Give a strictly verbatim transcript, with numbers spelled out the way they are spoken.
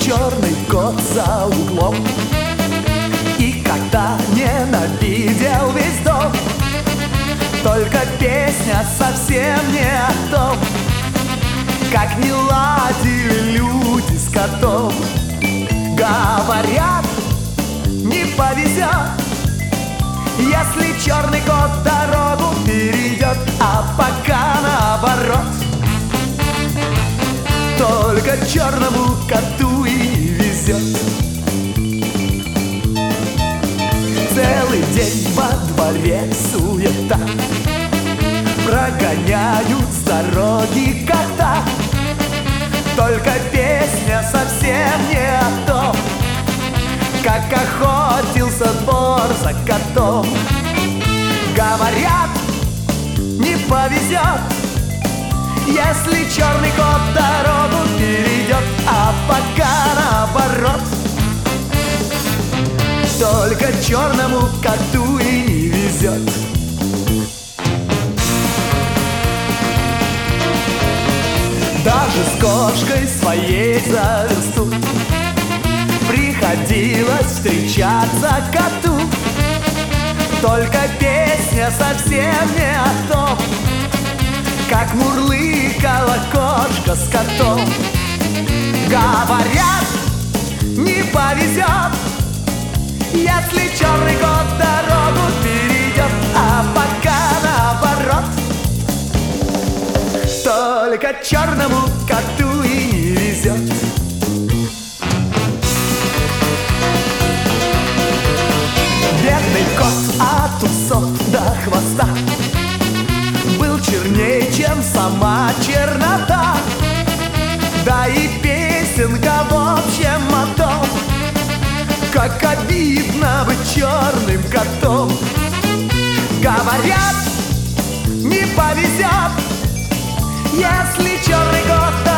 черный кот за углом и кота ненавидел весь дом. Только песня совсем не о том, как не ладили люди с котом. Говорят, не повезет, если черный кот дорогу перейдет, а пока наоборот. Только черному коту и не везет. Целый день во дворе суета, прогоняют с дороги кота. Только песня совсем не о том, как охотился двор за котом. Говорят, не повезет, если черный кот дорогу перейдет, а пока наоборот. Только черному коту и не везет. Даже с кошкой своей за версту приходилось встречаться коту. Только песня совсем не о том, как мурлыкала кошка с котом. Говорят, не повезет, если черный кот дорогу перейдет, а пока наоборот. Только черному коту и не везет. Бедный кот от усов до хвоста был черней, чем сама чернота. Да и песенка в общем о том, как обидно быть черным котом. Говорят, не повезет, если черный кот